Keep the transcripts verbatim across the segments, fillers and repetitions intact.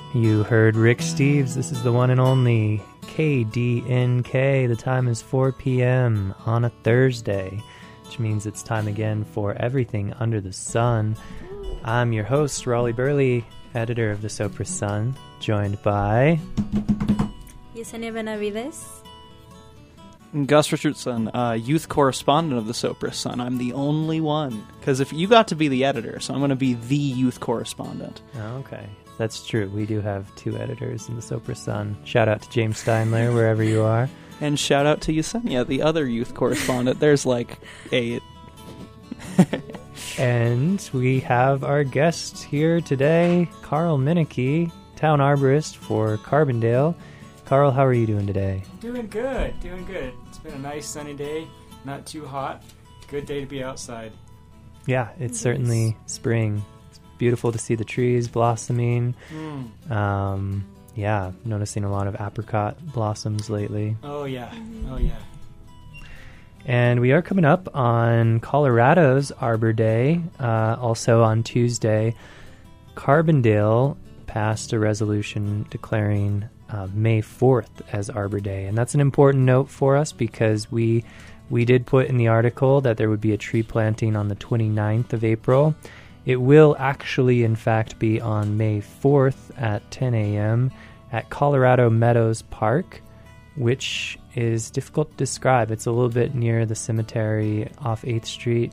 You heard Rick Steves. This is the one and only K D N K. The time is four p.m. on a Thursday, which means it's time again for Everything Under the Sun. I'm your host, Raleigh Burley, editor of the Sopris Sun, joined by... Yesenia Benavides. Gus Richardson, uh, youth correspondent of the Sopris Sun. I'm the only one. Because if you got to be the editor, so I'm going to be the youth correspondent. Oh, okay. That's true. We do have two editors in the Sopris Sun. Shout out to James Steinler, wherever you are. And shout out to Yesenia, the other youth correspondent. There's like eight. And we have our guest here today, Carl Minneke, town arborist for Carbondale. Carl, how are you doing today? Doing good, doing good. It's been a nice sunny day, not too hot. Good day to be outside. Yeah, it's certainly spring. It's beautiful to see the trees blossoming. Mm. Um, yeah, noticing a lot of apricot blossoms lately. Oh yeah, oh yeah. And we are coming up on Colorado's Arbor Day, uh, also on Tuesday. Carbondale passed a resolution declaring uh, May fourth as Arbor Day. And that's an important note for us because we we did put in the article that there would be a tree planting on the twenty-ninth of April. It will actually, in fact, be on May fourth at ten a.m. at Colorado Meadows Park, which is difficult to describe. It's a little bit near the cemetery off eighth street.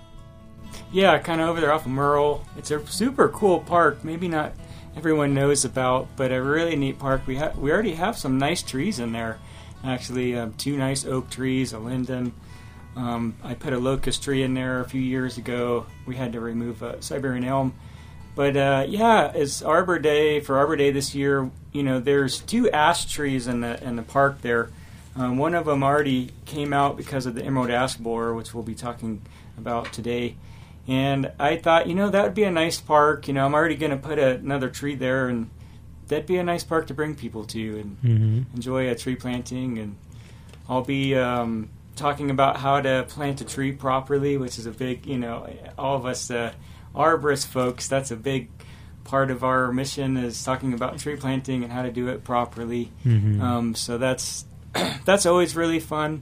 Yeah, kind of over there off of Merle. It's a super cool park. Maybe not everyone knows about, but a really neat park. We ha- we already have some nice trees in there. Actually, um, two nice oak trees, a linden. Um, I put a locust tree in there a few years ago. We had to remove a Siberian elm. But uh, yeah, it's Arbor Day. For Arbor Day this year, you know, there's two ash trees in the in the park there. Um, one of them already came out because of the emerald ash borer, which we'll be talking about today. And I thought, you know, that would be a nice park. You know, I'm already going to put a, another tree there, and that'd be a nice park to bring people to and Mm-hmm. enjoy a tree planting. And I'll be um, talking about how to plant a tree properly, which is a big, you know, all of us uh, arborist folks, that's a big part of our mission is talking about tree planting and how to do it properly. Mm-hmm. Um, so that's that's always really fun.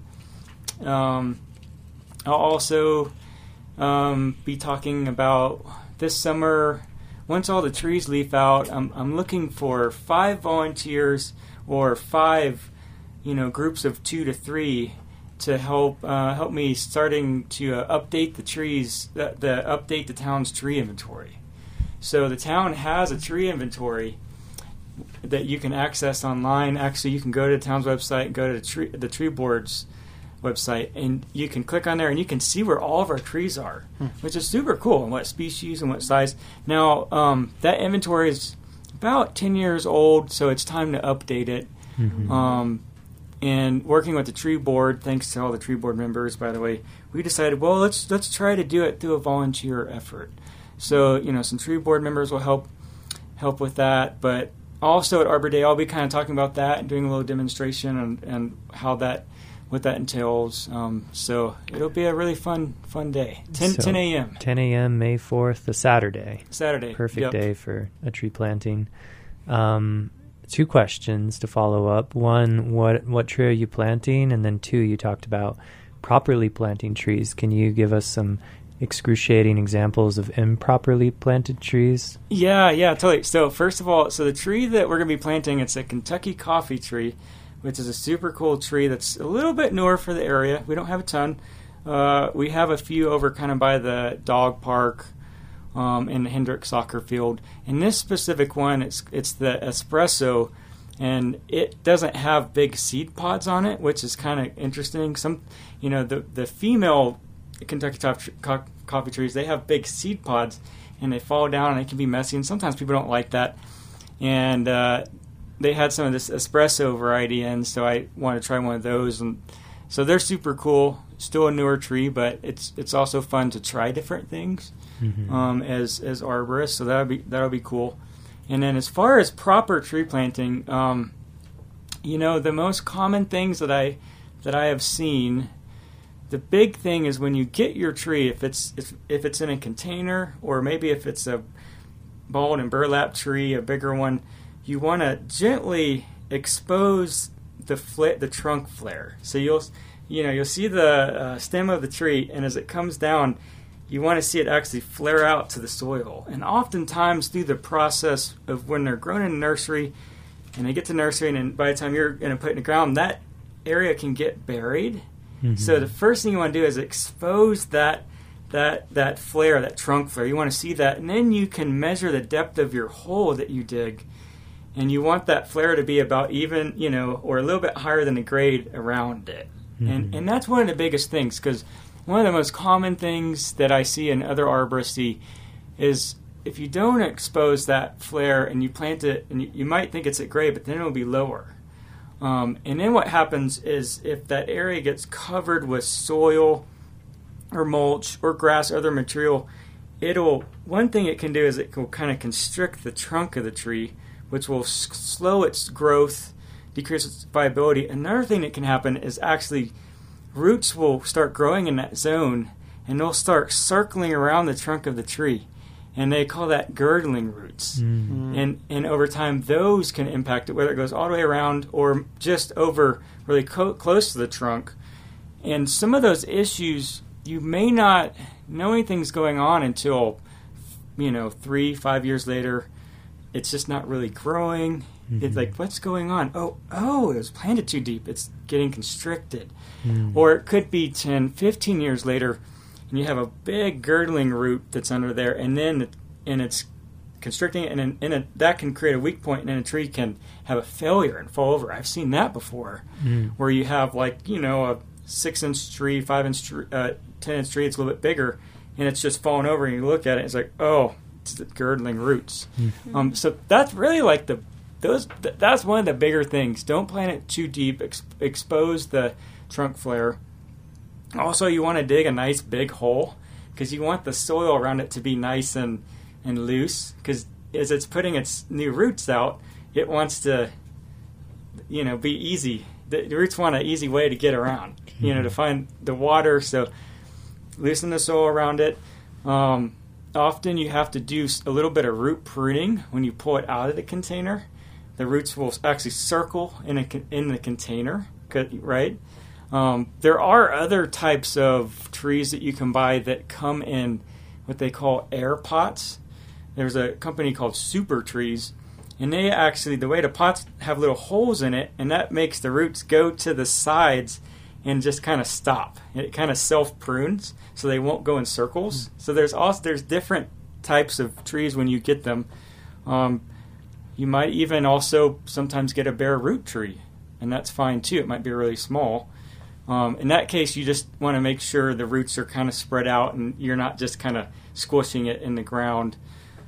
Um, I'll also um, be talking about this summer. Once all the trees leaf out, I'm, I'm looking for five volunteers or five, you know, groups of two to three to help uh, help me starting to uh, update the trees, the, the update the town's tree inventory. So the town has a tree inventory that you can access online. Actually, you can go to the town's website, go to the tree, the tree board's website, and you can click on there and you can see where all of our trees are, hmm. which is super cool, and what species and what size. Now, um, that inventory is about ten years old, so it's time to update it. Mm-hmm. Um, and working with the tree board, thanks to all the tree board members, by the way, we decided, well, let's let's try to do it through a volunteer effort. So, you know, some tree board members will help help with that, but also at Arbor Day, I'll be kind of talking about that and doing a little demonstration and, and how that, what that entails. Um, so it'll be a really fun fun day. ten, So, ten a.m. ten a.m. May fourth, a Saturday. Saturday. Perfect Yep. day for a tree planting. Um, two questions to follow up. One, what what tree are you planting? And then two, you talked about properly planting trees. Can you give us some excruciating examples of improperly planted trees? Yeah, yeah, totally. So first of all, so the tree that we're going to be planting, it's a Kentucky coffee tree, which is a super cool tree that's a little bit newer for the area. We don't have a ton. Uh, we have a few over kind of by the dog park um, in the Hendrick soccer field. And this specific one, it's it's the espresso, and it doesn't have big seed pods on it, which is kind of interesting. Some, you know, the the female Kentucky top tr- co- coffee trees, they have big seed pods, and they fall down, and they can be messy, and sometimes people don't like that. And uh, they had some of this espresso variety in, so I want to try one of those. And so they're super cool. Still a newer tree, but it's it's also fun to try different things Mm-hmm. um, as as arborists. So that'll be that'll be cool. And then as far as proper tree planting, um, you know, the most common things that I that I have seen, the big thing is when you get your tree, if it's if if it's in a container, or maybe if it's a balled and burlap tree, a bigger one, you want to gently expose the fla- the trunk flare. So you'll you know you'll see the uh, stem of the tree, and as it comes down, you want to see it actually flare out to the soil. And oftentimes through the process of when they're grown in a nursery, and they get to nursery, and then by the time you're going to put it in the ground, that area can get buried. Mm-hmm. So the first thing you want to do is expose that that that flare, that trunk flare. You want to see that, and then you can measure the depth of your hole that you dig. And you want that flare to be about even, you know, or a little bit higher than the grade around it. Mm-hmm. And and that's one of the biggest things, because one of the most common things that I see in other arborists is if you don't expose that flare and you plant it, and you, you might think it's at grade, but then it'll be lower. Um, and then what happens is if that area gets covered with soil or mulch or grass or other material, it'll, one thing it can do is it will kind of constrict the trunk of the tree, which will s- slow its growth, decrease its viability. Another thing that can happen is actually roots will start growing in that zone, and they'll start circling around the trunk of the tree, and they call that girdling roots. Mm. And and over time, those can impact it, whether it goes all the way around or just over really co- close to the trunk. And some of those issues, you may not know anything's going on until, you know, three, five years later. It's just not really growing. Mm-hmm. It's like, what's going on? Oh, oh, it was planted too deep. It's getting constricted. Mm. Or it could be ten, fifteen years later, and you have a big girdling root that's under there, and then it, and it's constricting, and, then, and it, that can create a weak point, and then a tree can have a failure and fall over. I've seen that before, mm. where you have, like, you know, a six-inch tree, five-inch tree, uh, ten-inch tree, it's a little bit bigger, and it's just falling over, and you look at it, it's like, oh, it's the girdling roots. Mm-hmm. Um, so that's really like the those. Th- that's one of the bigger things. Don't plant it too deep. Ex- expose the trunk flare. Also, you want to dig a nice big hole, because you want the soil around it to be nice and and loose. Because as it's putting its new roots out, it wants to, you know, be easy. The, the roots want an easy way to get around. Mm-hmm. You know, to find the water. So loosen the soil around it. Um, Often you have to do a little bit of root pruning when you pull it out of the container. The roots will actually circle in a, in the container, right? Um, there are other types of trees that you can buy that come in what they call air pots. There's a company called Super Trees, and they actually, the way the pots have little holes in it, and that makes the roots go to the sides and just kind of stop. It kind of self-prunes, so they won't go in circles. Mm. So there's also there's different types of trees when you get them. Um, you might even also sometimes get a bare root tree, and that's fine too. It might be really small. Um, in that case, you just want to make sure the roots are kind of spread out, and you're not just kind of squishing it in the ground.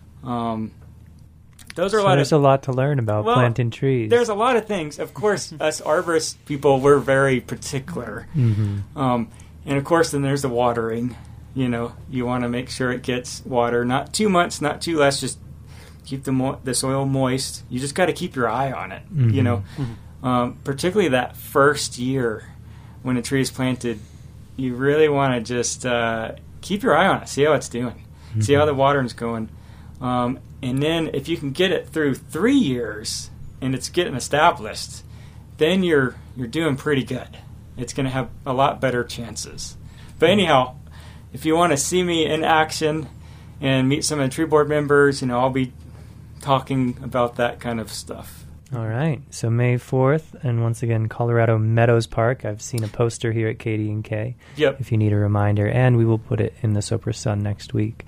Um, Those are so a lot there's of, a lot to learn about well, planting trees. There's a lot of things. Of course, us arborist people, we're very particular. Mm-hmm. Um, and of course, then there's the watering. You know, you want to make sure it gets water. Not too much, not too less. Just keep the mo- the soil moist. You just got to keep your eye on it. Mm-hmm. You know, mm-hmm. um, particularly that first year when a tree is planted, you really want to just uh, keep your eye on it. See how it's doing. Mm-hmm. See how the watering's going. Um, and then if you can get it through three years and it's getting established, then you're you're doing pretty good. It's going to have a lot better chances. But anyhow, if you want to see me in action and meet some of the tree board members, you know, I'll be talking about that kind of stuff. All right. So May fourth, and once again, Colorado Meadows Park. I've seen a poster here at K D and K. Yep. If you need a reminder, and we will put it in the Sopra Sun next week.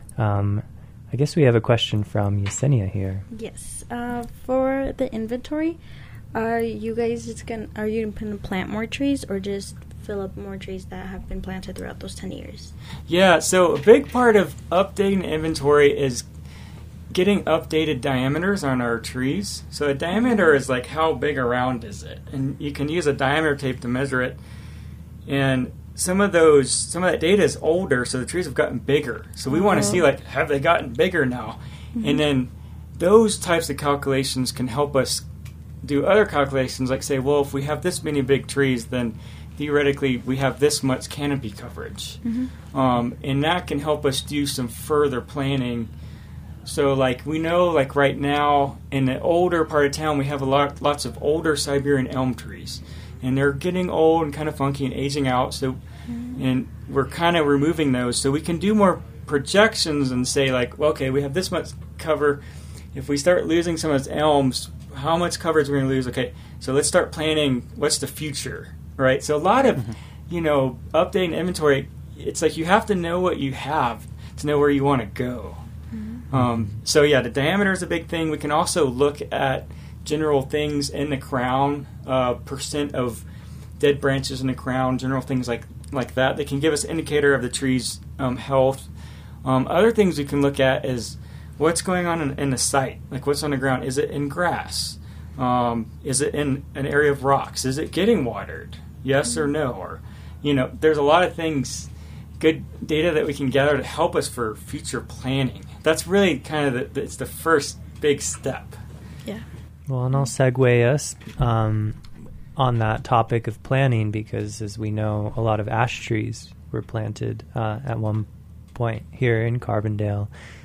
Um, I guess we have a question from Yesenia here. Yes. Uh, for the inventory, are you guys just gonna are you going to plant more trees or just fill up more trees that have been planted throughout those ten years? Yeah. So a big part of updating the inventory is getting updated diameters on our trees. So a diameter is like how big around is it, and you can use a diameter tape to measure it. And some of those, some of that data is older, so the trees have gotten bigger. So we oh. want to see, like, have they gotten bigger now? Mm-hmm. And then those types of calculations can help us do other calculations, like say, well, if we have this many big trees, then theoretically we have this much canopy coverage. Mm-hmm. Um, and that can help us do some further planning So, like, we know, like, right now, in the older part of town, we have a lot, lots of older Siberian elm trees. And they're getting old and kind of funky and aging out. So, and we're kind of removing those. So we can do more projections and say, like, well, okay, we have this much cover. If we start losing some of those elms, how much coverage we're going to lose? Okay, so let's start planning what's the future, right? So a lot of, mm-hmm. you know, updating inventory, it's like you have to know what you have to know where you want to go. Um, so yeah, the diameter is a big thing. We can also look at general things in the crown, uh, percent of dead branches in the crown, general things like, like that. They can give us an indicator of the tree's um, health. Um, other things we can look at is what's going on in, in the site, like what's on the ground. Is it in grass? Um, is it in an area of rocks? Is it getting watered? Yes or no? Or, you know, there's a lot of things, good data that we can gather to help us for future planning. That's really kind of the, it's the first big step. Yeah. Well, and I'll segue us um, on that topic of planning because, as we know, a lot of ash trees were planted uh, at one point here in Carbondale.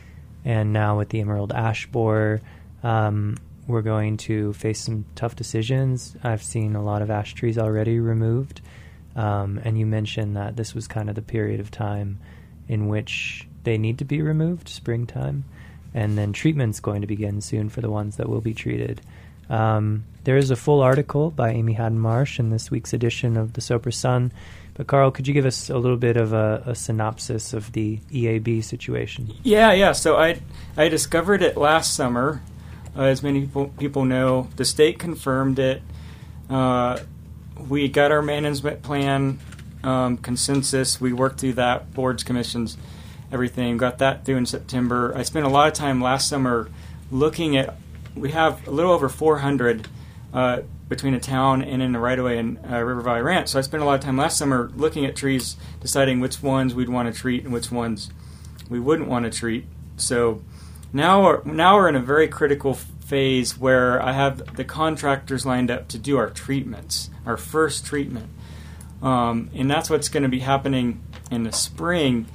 And now with the emerald ash borer, um, we're going to face some tough decisions. I've seen a lot of ash trees already removed. Um, and you mentioned that this was kind of the period of time in which they need to be removed, springtime, and then treatment's going to begin soon for the ones that will be treated. Um, there is a full article by Amy Haddon Marsh in this week's edition of the Sopris Sun. But Carl, could you give us a little bit of a, a synopsis of the E A B situation? Yeah, yeah. So I I discovered it last summer. Uh, as many people people know, the state confirmed it. Uh, we got our management plan um, consensus. We worked through that, boards, commissions, everything. Got that through in September. I spent a lot of time last summer looking at. We have a little over four hundred uh, between the town and in the right-of-way in uh, River Valley Ranch. So I spent a lot of time last summer looking at trees, deciding which ones we'd want to treat and which ones we wouldn't want to treat. So now we're, now we're in a very critical phase where I have the contractors lined up to do our treatments, our first treatment. Um, and that's what's going to be happening in the spring.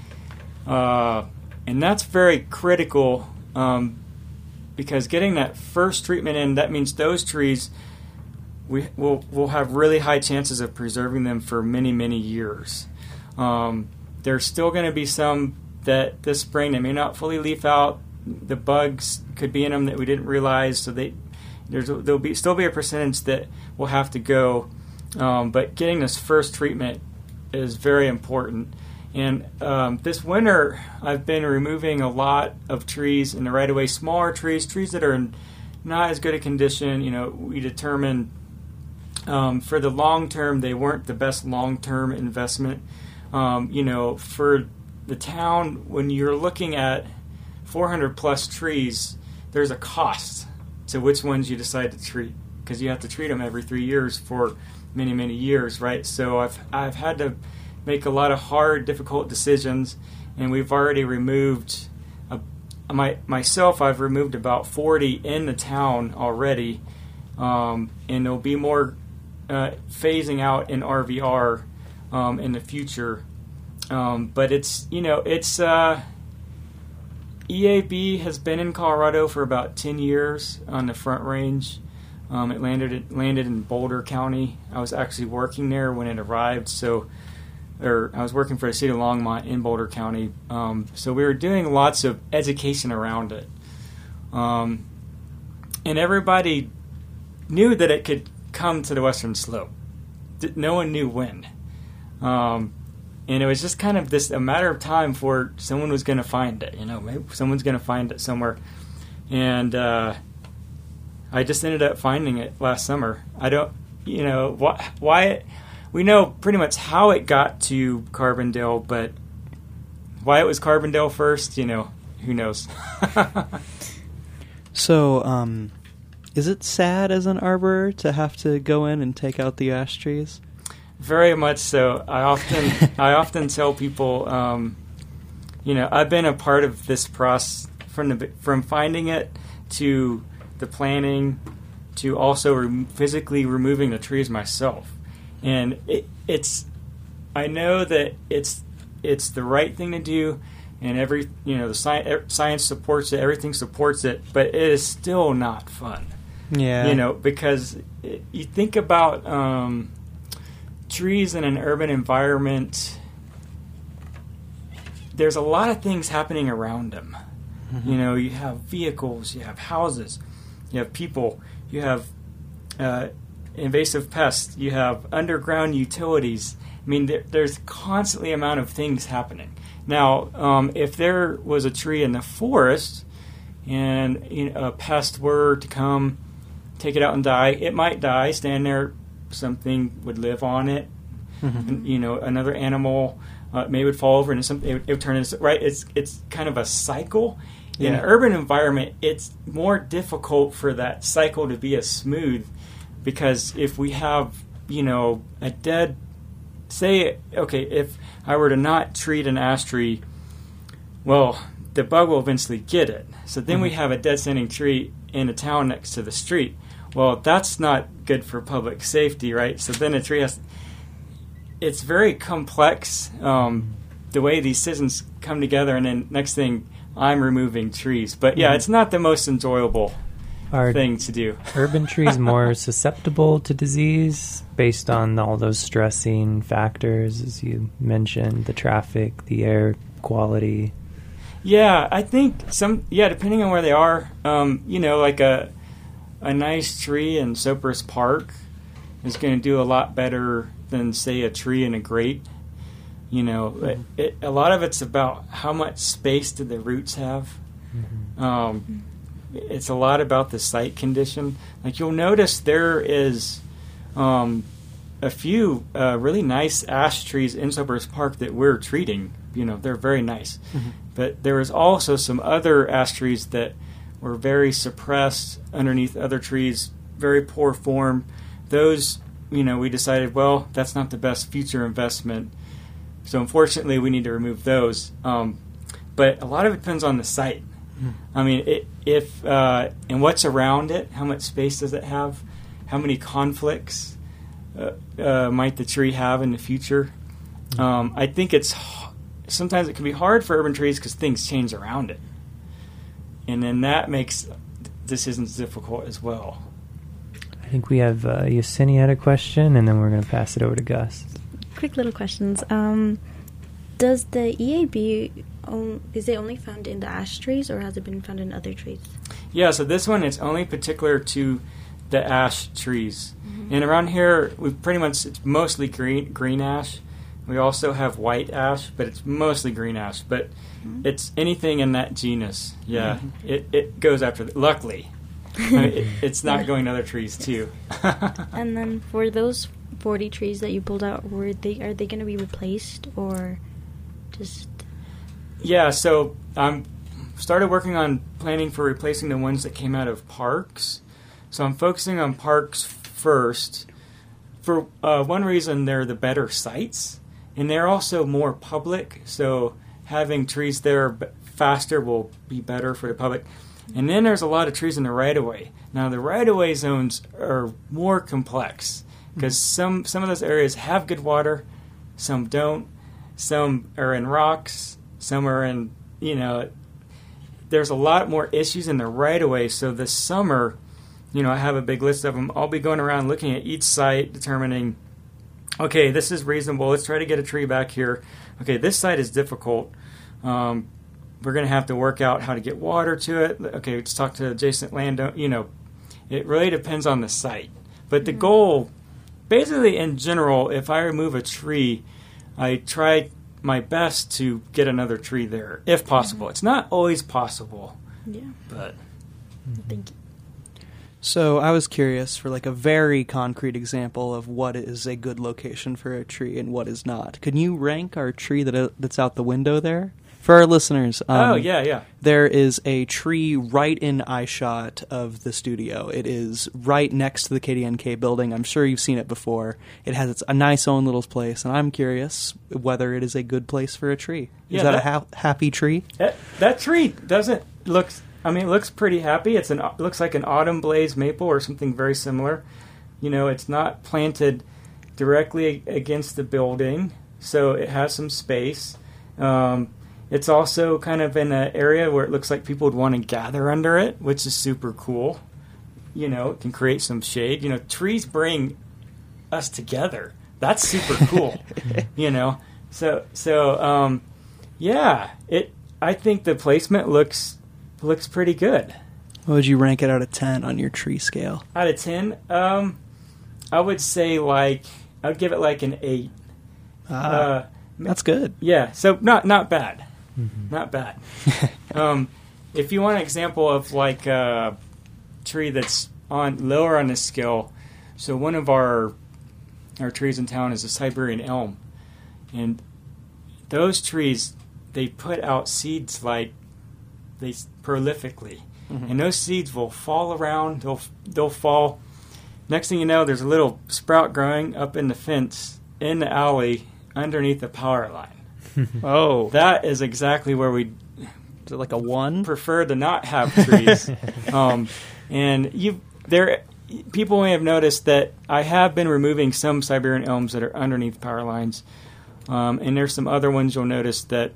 Uh, and that's very critical um, because getting that first treatment in, that means those trees, we will will have really high chances of preserving them for many, many years. Um, there's still going to be some that this spring, they may not fully leaf out. The bugs could be in them that we didn't realize, so they there's there'll be still be a percentage that will have to go. Um, but getting this first treatment is very important. And um, this winter, I've been removing a lot of trees in the right-of-way, smaller trees, trees that are in not as good a condition. You know, we determined um, for the long term, they weren't the best long-term investment. Um, you know, for the town, when you're looking at four hundred plus trees, there's a cost to which ones you decide to treat because you have to treat them every three years for many, many years, right? So I've I've had to make a lot of hard, difficult decisions, and we've already removed, a, my myself, I've removed about forty in the town already, um, and there'll be more uh, phasing out in R V R um, in the future. Um, but it's, you know, it's, uh, E A B has been in Colorado for about ten years on the Front Range. Um, it landed it landed in Boulder County. I was actually working there when it arrived, so or I was working for the city of Longmont in Boulder County. Um, so we were doing lots of education around it. Um, and everybody knew that it could come to the Western Slope. No one knew when. Um, and it was just kind of this a matter of time for someone was going to find it. You know, maybe someone's going to find it somewhere. And uh, I just ended up finding it last summer. I don't, you know, wh- why it, we know pretty much how it got to Carbondale, but why it was Carbondale first, you know, who knows? So, um, is it sad as an arborer to have to go in and take out the ash trees? Very much so. I often, I often tell people, um, you know, I've been a part of this process from the from finding it to the planning to also re- physically removing the trees myself. And it, it's, I know that it's it's the right thing to do, and every you know the sci- science supports it, everything supports it, but it is still not fun. Yeah. You know, because it, you think about um, trees in an urban environment, there's a lot of things happening around them. Mm-hmm. You know, you have vehicles, you have houses, you have people, you have uh, invasive pests, you have underground utilities. I mean, there, there's constantly amount of things happening. Now, um, if there was a tree in the forest and you know, a pest were to come, take it out and die, it might die, stand there, something would live on it, mm-hmm. and, you know, another animal uh, maybe would fall over and something, it, would, it would turn into, right, it's it's kind of a cycle. Yeah. In an urban environment, it's more difficult for that cycle to be as smooth, because if we have, you know, a dead, say, okay, if I were to not treat an ash tree, well, the bug will eventually get it. So then mm-hmm. we have a dead standing tree in a town next to the street. Well, that's not good for public safety, right? So then a tree has... It's very complex, um, the way these citizens come together, and then next thing, I'm removing trees. But yeah, mm-hmm. it's not the most enjoyable Are thing to do. Urban trees more susceptible to disease based on all those stressing factors, as you mentioned, the traffic, the air quality? Yeah, I think some, yeah, depending on where they are, um, you know, like a... a nice tree in Sopris Park is going to do a lot better than, say, a tree in a grate. You know, mm-hmm. it, it, a lot of it's about how much space do the roots have. Mm-hmm. Um, it's a lot about the site condition. Like, you'll notice there is um, a few uh, really nice ash trees in Sopris Park that we're treating. You know, they're very nice. Mm-hmm. But there is also some other ash trees that were very suppressed underneath other trees, very poor form. Those, you know, we decided, well, that's not the best future investment. So unfortunately, we need to remove those. Um, but a lot of it depends on the site. Mm. I mean, it, if uh, and what's around it, how much space does it have? How many conflicts uh, uh, might the tree have in the future? Mm. Um, I think it's sometimes it can be hard for urban trees because things change around it. And then that makes decisions difficult as well. I think we have uh, Yesenia had a question, and then we're going to pass it over to Gus. Quick little questions. Um, does the E A B, um, is it only found in the ash trees, or has it been found in other trees? Yeah, so this one is only particular to the ash trees. Mm-hmm. And around here, we pretty much, it's mostly green green ash. We also have white ash, but it's mostly green ash. But mm-hmm. it's anything in that genus. Yeah, mm-hmm. it, it goes after, the, luckily. I mean, it, it's not going to other trees, too. And then for those forty trees that you pulled out, were they are they going to be replaced or just... Yeah, so I um, started working on planning for replacing the ones that came out of parks. So I'm focusing on parks first. For uh, one reason, they're the better sites. And they're also more public, so having trees there b- faster will be better for the public. And then there's a lot of trees in the right-of-way. Now, the right-of-way zones are more complex because some, some of those areas have good water, some don't. Some are in rocks, some are in, you know, there's a lot more issues in the right-of-way. So this summer, you know, I have a big list of them. I'll be going around looking at each site, determining, okay, this is reasonable. Let's try to get a tree back here. Okay, this site is difficult. Um, we're going to have to work out how to get water to it. Okay, let's talk to adjacent landowner. You know, it really depends on the site. But the mm-hmm. goal, basically in general, if I remove a tree, I try my best to get another tree there, if possible. Mm-hmm. It's not always possible. Yeah. But thank you. So I was curious for like a very concrete example of what is a good location for a tree and what is not. Can you rank our tree that uh, that's out the window there? For our listeners, um, oh, yeah, yeah. there is a tree right in eye shot of the studio. It is right next to the K D N K building. I'm sure you've seen it before. It has its, a nice own little place, and I'm curious whether it is a good place for a tree. Is yeah, that, that a ha- happy tree? That, that tree doesn't look... I mean, it looks pretty happy. It's an it looks like an autumn blaze maple or something very similar. You know, it's not planted directly against the building, so it has some space. Um, It's also kind of in an area where it looks like people would want to gather under it, which is super cool. You know, it can create some shade. You know, trees bring us together. That's super cool. You know, so so um, yeah, it. I think the placement looks looks pretty good. What would you rank it out of ten on your tree scale? Out of ten, um, I would say like I would give it like an eight. Ah, uh, that's good. Yeah, so not not bad, Mm-hmm. not bad. um, if you want an example of like a tree that's on lower on the scale, so one of our our trees in town is a Siberian elm, and those trees they put out seeds like they prolifically, mm-hmm. and those seeds will fall around. They'll they'll fall. Next thing you know, there's a little sprout growing up in the fence in the alley underneath the power line. Oh, That is exactly where we is it like a one? prefer to not have trees. um, and you there, people may have noticed that I have been removing some Siberian elms that are underneath power lines, um, and there's some other ones you'll notice that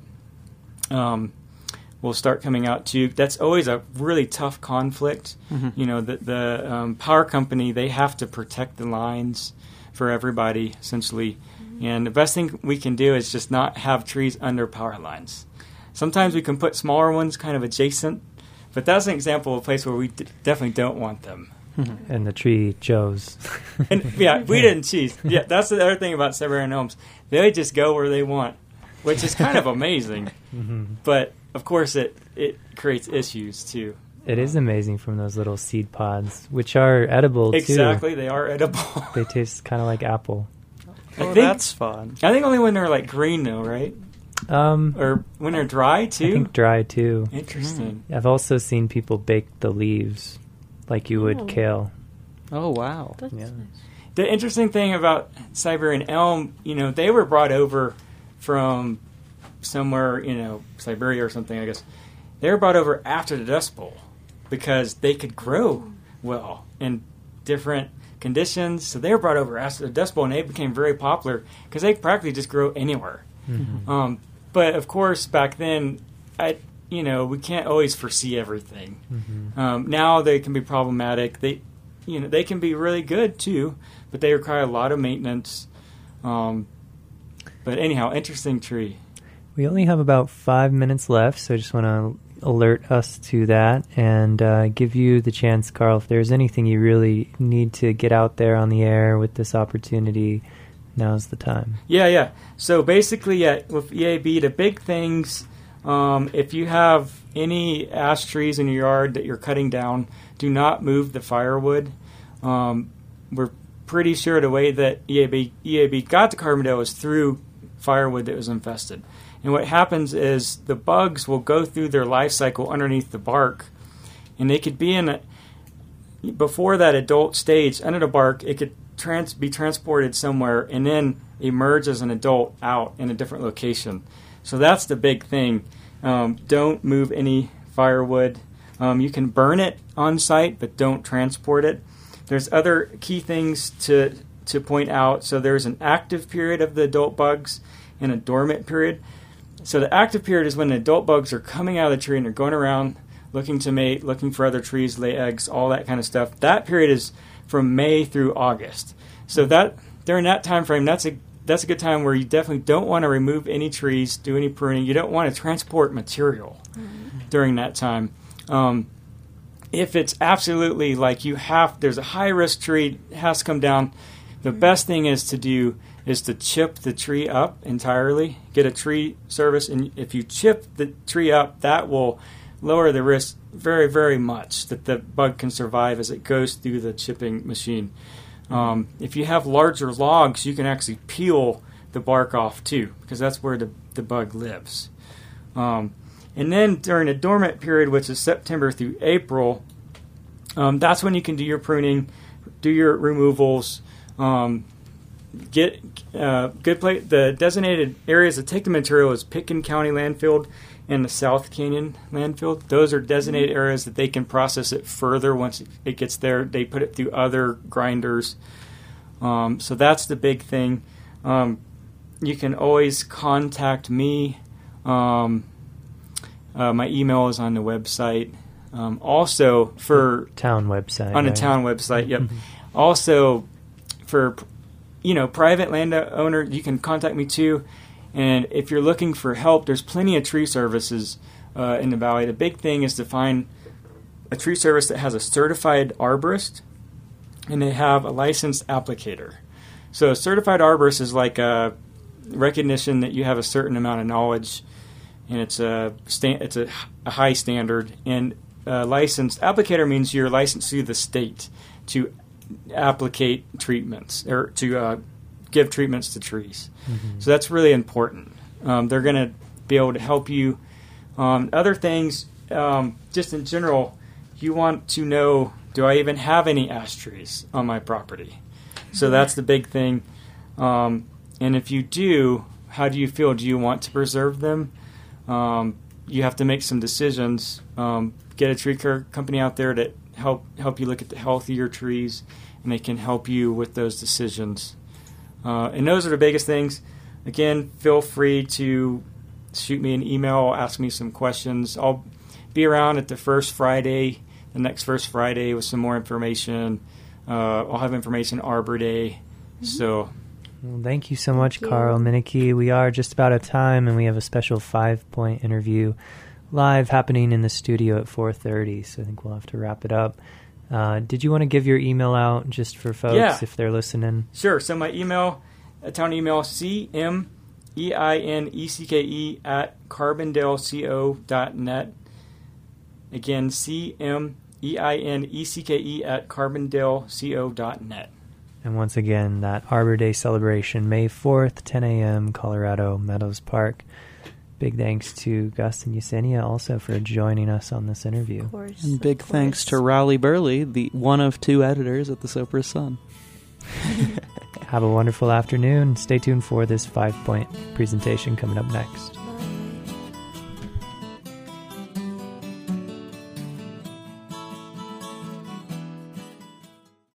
um, will start coming out too. That's always a really tough conflict. Mm-hmm. You know, the, the um, power company, they have to protect the lines for everybody, essentially. And the best thing we can do is just not have trees under power lines. Sometimes we can put smaller ones kind of adjacent, but that's an example of a place where we d- definitely don't want them. And the tree chose. And yeah, we didn't choose. Yeah, that's the other thing about Siberian elms. They just go where they want, which is kind of amazing. Mm-hmm. But, of course, it, it creates issues, too. It is amazing from those little seed pods, which are edible, Exactly, too. they are edible. They taste kind of like apple. I Oh, think- that's fun. I think only when they're, like, green, though, right? Um, Or when they're dry, too? I think dry, too. Interesting. I've also seen people bake the leaves like you would Oh. kale. Oh, wow. That's Yeah. nice. The interesting thing about Siberian elm, you know, they were brought over from somewhere, you know, Siberia or something, I guess. They were brought over after the Dust Bowl because they could grow well in different conditions. So they were brought over after the Dust Bowl, and they became very popular because they practically just grow anywhere. Mm-hmm. Um, but of course, back then, I, you know, we can't always foresee everything. Mm-hmm. Um, now they can be problematic. They, you know, they can be really good too, but they require a lot of maintenance. Um, but anyhow, interesting tree. We only have about five minutes left, so I just want to alert us to that and uh, give you the chance, Carl, if there's anything you really need to get out there on the air with this opportunity, now's the time. Yeah, yeah. So basically, yeah, with E A B, the big things, um, if you have any ash trees in your yard that you're cutting down, do not move the firewood. Um, we're pretty sure the way that E A B, E A B got to Carbondale was through firewood that was infested. And what happens is the bugs will go through their life cycle underneath the bark, and they could be in a, before that adult stage under the bark, it could trans, be transported somewhere and then emerge as an adult out in a different location. So that's the big thing. Um, don't move any firewood. Um, you can burn it on site, but don't transport it. There's other key things to to point out. So there's an active period of the adult bugs and a dormant period. So the active period is when the adult bugs are coming out of the tree and they're going around looking to mate, looking for other trees, lay eggs, all that kind of stuff. That period is from May through August. So that during that time frame, that's a that's a good time where you definitely don't want to remove any trees, do any pruning. You don't want to transport material mm-hmm. during that time. Um, if it's absolutely like you have, there's a high risk tree has to come down. The mm-hmm. best thing is to do is to chip the tree up entirely. Get a tree service, and if you chip the tree up, that will lower the risk very, very much that the bug can survive as it goes through the chipping machine. Um, if you have larger logs, you can actually peel the bark off too, because that's where the, the bug lives. Um, and then during the dormant period, which is September through April, um, that's when you can do your pruning, do your removals, um, get uh, good place. The designated areas that take the material is Pitkin County Landfill and the South Canyon Landfill. Those are designated areas that they can process it further once it gets there. They put it through other grinders. Um, so that's the big thing. Um, you can always contact me um, Uh, my email is on the website. Um, also, for town website. on right? the town website, yep. Also, for you know, private landowner, you can contact me too. And if you're looking for help, there's plenty of tree services uh, in the valley. The big thing is to find a tree service that has a certified arborist, and they have a licensed applicator. So a certified arborist is like a recognition that you have a certain amount of knowledge, and it's a sta- it's a, a high standard. And a licensed applicator means you're licensed through the state to applicate treatments or to uh, give treatments to trees. Mm-hmm. So that's really important. Um, they're going to be able to help you. Um, other things, um, just in general, you want to know, do I even have any ash trees on my property? So that's the big thing. Um, and if you do, how do you feel? Do you want to preserve them? Um, you have to make some decisions. Um, get a tree care company out there to help help you look at the health of your trees, and they can help you with those decisions. Uh, and those are the biggest things. Again, feel free to shoot me an email, ask me some questions. I'll be around at the first Friday, the next first Friday, with some more information. Uh, I'll have information Arbor Day. Mm-hmm. So, well, thank you so much, Thank Carl you. Minneke. We are just about out of time, and we have a special five-point interview live happening in the studio at four thirty, so I think we'll have to wrap it up. Uh, did you want to give your email out just for folks Yeah. if they're listening? Sure. So my email, uh, town email, C M E I N E C K E at carbondale co dot net. Again, C M E I N E C K E at carbondale co dot net. And once again, that Arbor Day celebration, May fourth, ten a.m., Colorado Meadows Park. Big thanks to Gus and Yesenia also for joining us on this interview. Of course. And big of thanks to course. Rowley Burley, the one of two editors at the Sopris Sun. Have a wonderful afternoon. Stay tuned for this five-point presentation coming up next. Bye.